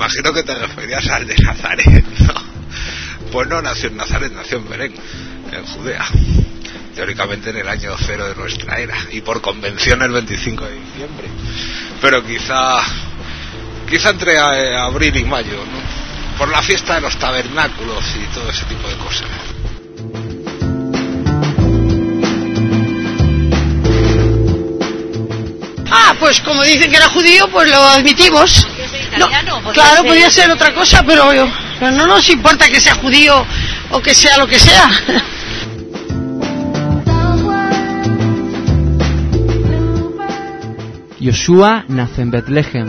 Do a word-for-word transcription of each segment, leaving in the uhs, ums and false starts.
imagino que te referías al de Nazaret, ¿no? Pues no nació en Nazaret, nació en Belén, en Judea, teóricamente en el año cero de nuestra era, y por convención el veinticinco de diciembre, pero quizá quizá entre a, abril y mayo, ¿no? Por la fiesta de los tabernáculos y todo ese tipo de cosas. Ah, pues como dicen que era judío, pues lo admitimos. No, claro, podría ser otra cosa, pero, pero no nos importa que sea judío o que sea lo que sea. Yoshua nace en Betlehem.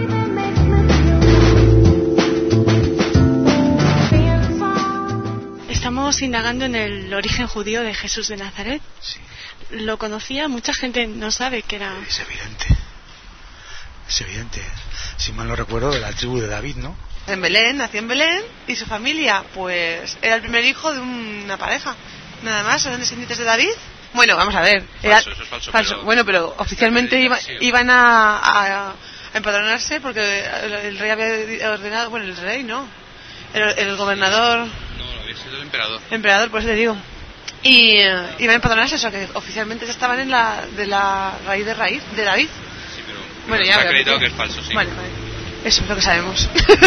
Estamos indagando en el origen judío de Jesús de Nazaret. Sí. Lo conocía, mucha gente no sabe que era... Es evidente, es evidente. Si mal no recuerdo, de la tribu de David, ¿no? En Belén, nació en Belén, y su familia, pues, era el primer hijo de una pareja. Nada más, eran descendientes de David. Bueno, vamos a ver. Era falso, eso es falso. falso. Pero... Bueno, pero oficialmente iba, iban a, a, a empadronarse porque el, el rey había ordenado... Bueno, el rey no. El, el gobernador... No, había sido el emperador. El emperador, pues le digo. Y uh, iban a empadronarse, eso, que oficialmente estaban en la de la raíz de raíz de David. Sí, pero bueno, ya me ha acreditado que es falso, sí. Vale, vale. Eso es lo que sabemos.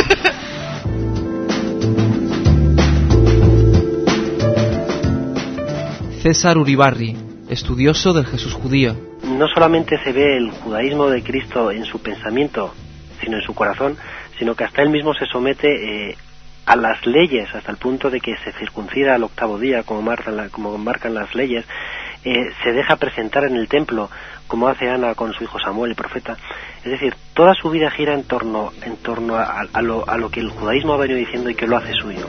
César Uribarri, estudioso del Jesús judío. No solamente se ve el judaísmo de Cristo en su pensamiento, sino en su corazón, sino que hasta él mismo se somete eh, a las leyes, hasta el punto de que se circuncida al octavo día, como marcan, la, como marcan las leyes, eh, se deja presentar en el templo, como hace Ana con su hijo Samuel, el profeta. Es decir, toda su vida gira en torno, en torno a, a, lo, a lo que el judaísmo ha venido diciendo y que lo hace suyo.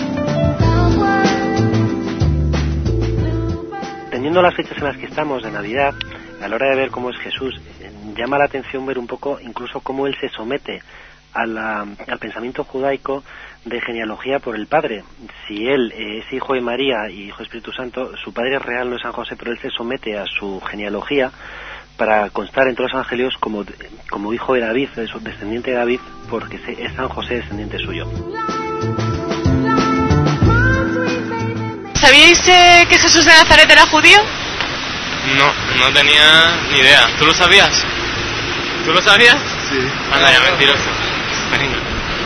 Teniendo las fechas en las que estamos de Navidad, a la hora de ver cómo es Jesús, llama la atención ver un poco incluso cómo él se somete a la, al pensamiento judaico de genealogía por el padre. Si él eh, es hijo de María y hijo de Espíritu Santo, su padre real no es San José, pero él se somete a su genealogía para constar entre los evangelios como, como hijo de David, de su descendiente de David, porque es San José descendiente suyo. ¿Sabíais eh, que Jesús de Nazaret era judío? No, no tenía ni idea. ¿Tú lo sabías? ¿Tú lo sabías? Sí. Anda, ya, mentiroso. Venga.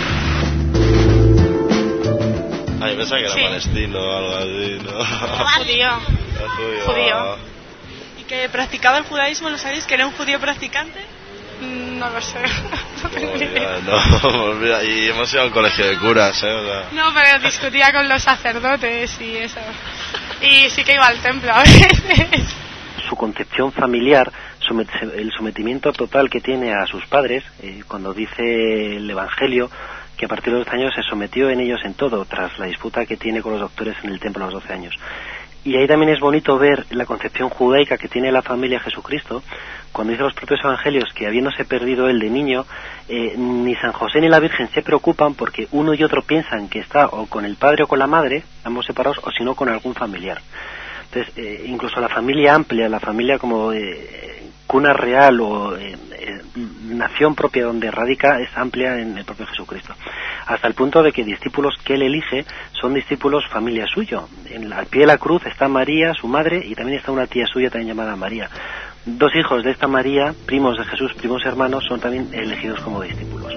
Ah, yo pensaba que era Sí. palestino o algo así, ¿no? Judío. Era judío. Judío. ¿Y que practicaba el judaísmo? ¿Lo sabéis? ¿Que era un judío practicante? No lo sé. No tengo ni idea. No, mira, y hemos ido al colegio de curas, ¿eh? O sea... No, pero discutía con los sacerdotes y eso. Y sí que iba al templo a veces. Su concepción familiar, el sometimiento total que tiene a sus padres, eh, cuando dice el Evangelio que a partir de los doce años se sometió en ellos en todo, tras la disputa que tiene con los doctores en el templo a los doce años. Y ahí también es bonito ver la concepción judaica que tiene la familia Jesucristo, cuando dice los propios evangelios que habiéndose perdido él de niño, eh, ni San José ni la Virgen se preocupan porque uno y otro piensan que está o con el padre o con la madre, ambos separados, o si no con algún familiar. Entonces, eh, incluso la familia amplia, la familia como eh, cuna real o eh, eh, nación propia donde radica, es amplia en el propio Jesucristo. Hasta el punto de que discípulos que él elige son discípulos familia suyo. En, al pie de la cruz está María, su madre, y también está una tía suya también llamada María. Dos hijos de esta María, primos de Jesús, primos hermanos, son también elegidos como discípulos.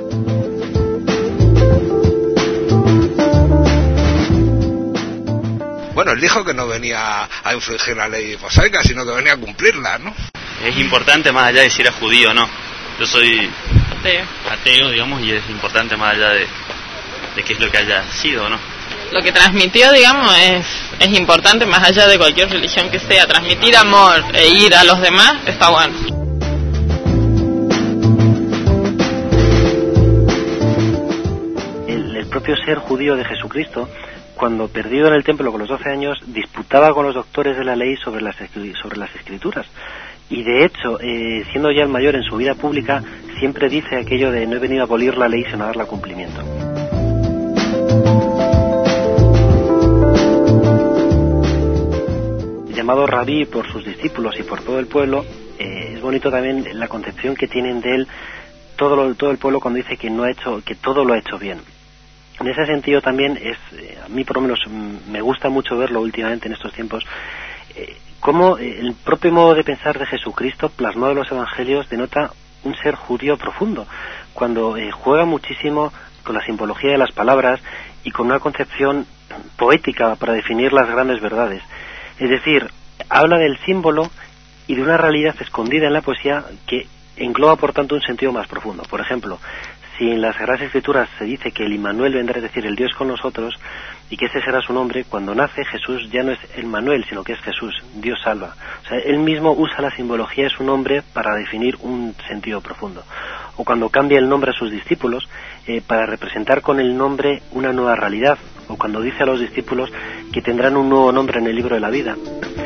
Bueno, él dijo que no venía a infringir la ley mosaica, sino que venía a cumplirla, ¿no? Es importante más allá de si era judío o no. Yo soy Ateo. ateo, digamos, y es importante más allá de, de qué es lo que haya sido o no. Lo que transmitió, digamos, es, es importante más allá de cualquier religión que sea. Transmitir amor e ir a los demás está bueno. El, el propio ser judío de Jesucristo, cuando perdido en el templo con los doce años, disputaba con los doctores de la ley sobre las, sobre las escrituras. Y de hecho, eh, siendo ya el mayor en su vida pública, siempre dice aquello de no he venido a abolir la ley, sino a darle cumplimiento. Llamado rabí por sus discípulos y por todo el pueblo, eh, es bonito también la concepción que tienen de él todo lo, todo el pueblo cuando dice que no ha hecho, que todo lo ha hecho bien. En ese sentido también es, eh, a mí por lo menos mm, me gusta mucho verlo últimamente en estos tiempos, eh, cómo el propio modo de pensar de Jesucristo plasmado en los evangelios denota un ser judío profundo, cuando eh, juega muchísimo con la simbología de las palabras y con una concepción poética para definir las grandes verdades. Es decir, habla del símbolo y de una realidad escondida en la poesía que engloba por tanto un sentido más profundo. Por ejemplo, si en las Sagradas Escrituras se dice que el Immanuel vendrá, es decir, el Dios con nosotros, y que ese será su nombre, cuando nace Jesús ya no es el Manuel, sino que es Jesús, Dios salva. O sea, él mismo usa la simbología de su nombre para definir un sentido profundo. O cuando cambia el nombre a sus discípulos, eh, para representar con el nombre una nueva realidad, o cuando dice a los discípulos que tendrán un nuevo nombre en el libro de la vida.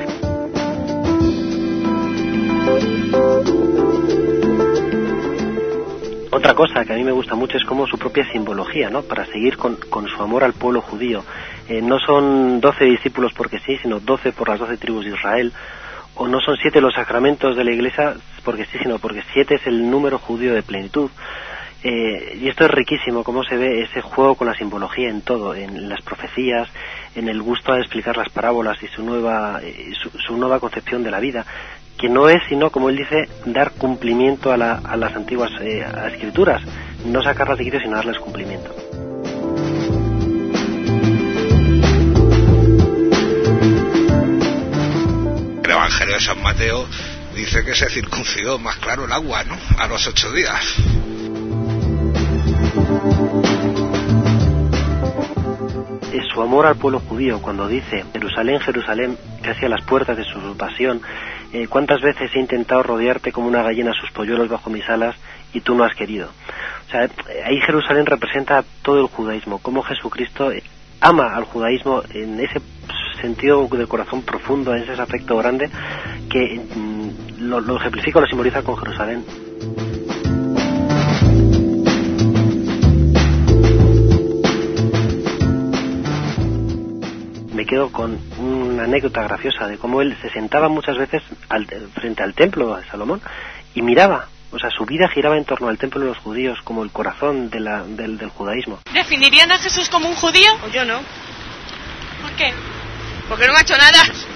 Otra cosa que a mí me gusta mucho es como su propia simbología, ¿no? Para seguir con, con su amor al pueblo judío. Eh, no son doce discípulos porque sí, sino doce por las doce tribus de Israel. O no son siete los sacramentos de la Iglesia porque sí, sino porque siete es el número judío de plenitud. Eh, y esto es riquísimo, cómo se ve ese juego con la simbología en todo, en las profecías, en el gusto a explicar las parábolas y su nueva, eh, su, su nueva concepción de la vida, que no es sino, como él dice, dar cumplimiento a, la, a las antiguas eh, a escrituras, no sacarlas de quicio sino darles cumplimiento. El Evangelio de San Mateo dice que se circuncidó más claro el agua, ¿no? A los ocho días. Es su amor al pueblo judío cuando dice Jerusalén, Jerusalén, casi a las puertas de su pasión, eh, cuántas veces he intentado rodearte como una gallina sus polluelos bajo mis alas y tú no has querido. O sea, ahí Jerusalén representa todo el judaísmo, cómo Jesucristo ama al judaísmo en ese sentido del corazón profundo, en ese afecto grande que mm, lo, lo ejemplifica, lo simboliza con Jerusalén. Me quedo con una anécdota graciosa de cómo él se sentaba muchas veces al, frente al templo de Salomón y miraba, o sea, su vida giraba en torno al templo de los judíos como el corazón de la, del, del judaísmo. ¿Definirían a Jesús como un judío? Pues yo no. ¿Por qué? Porque no me ha hecho nada.